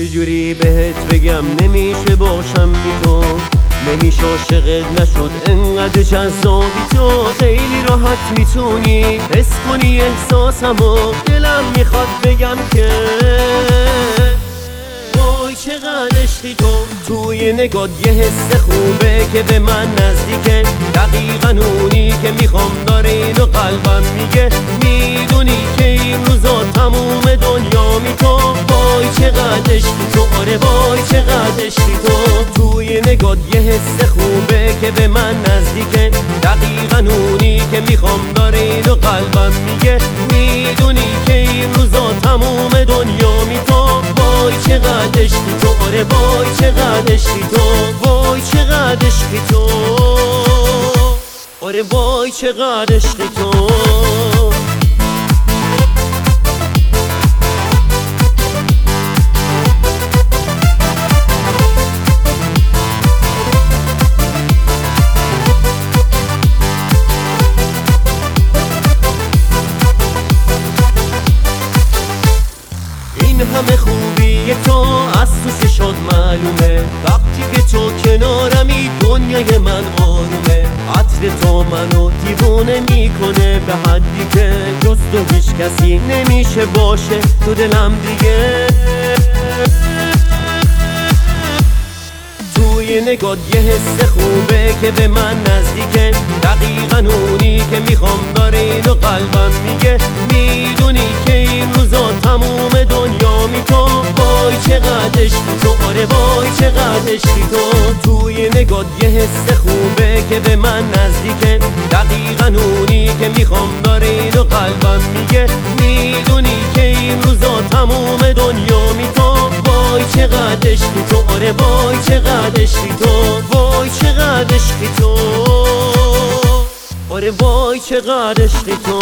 چجوری بهت بگم نمیشه باشم بی تو، نمیشه عاشقت نشد انقدر جذابی تو. خیلی راحت میتونی حس کنی احساسمو، دلم میخواد بگم که وای چقدر عشقی تو. توی نگات یه حس خوبه که به من نزدیکه، دقیقا اونی که میخوام داره اینو قلبم میگه. میدونی که این روزا تموم دنیا می تو. وای چقدر عشقی تو، آره وای چقدر عشقی تو. توی نگات یه حس خوبه که به من نزدیکه، دقیقا اونی که میخوام داره اینو قلبم میگه. میدونی که این روزا تموم دنیا می تو. وای چقدر عشقی تو، آره وای چقدر عشقی تو. وای چقدر عشقی تو، آره وای چقدر عشقی تو. این همه خوبی تو از تو شد معلومه، وقتی که تو کنارمی دنیای من آرومه. عطر تو منو دیوونه میکنه به حدی که جز تو هیچ کسی نمیشه باشه تو دلم دیگه. توی نگات یه حس خوبه که به من نزدیکه، دقیقا اونی که میخوام داره اینو قلبم میگه. میدونی که این روزا تموم دنیا می تو. وای چقدر عشقی تو، آره وای چقدر عشقی تو. توی نگات یه حس خوبه که به من نزدیکه، دقیقا اونی که میخوام داره اینو قلبم میگه. میدونی که این روزا تموم دنیا می تو. وای چقدر عشقی تو، آره وای چقدر عشقی تو. وای چقدر عشقی تو، آره وای چقدر عشقی تو.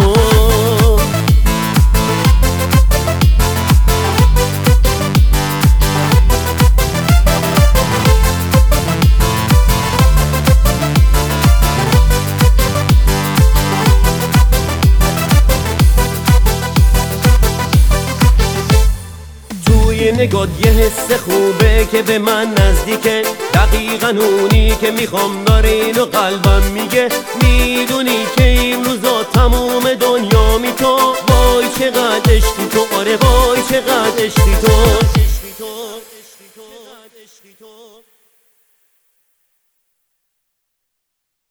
توی نگات یه حس خوبه که به من نزدیکه، دقیقا اونی که میخوام داره اینو قلبم میگه. میدونی که این روزا تموم دنیا می تو. وای چقدر عشقی تو، آره وای چقدر عشقی تو.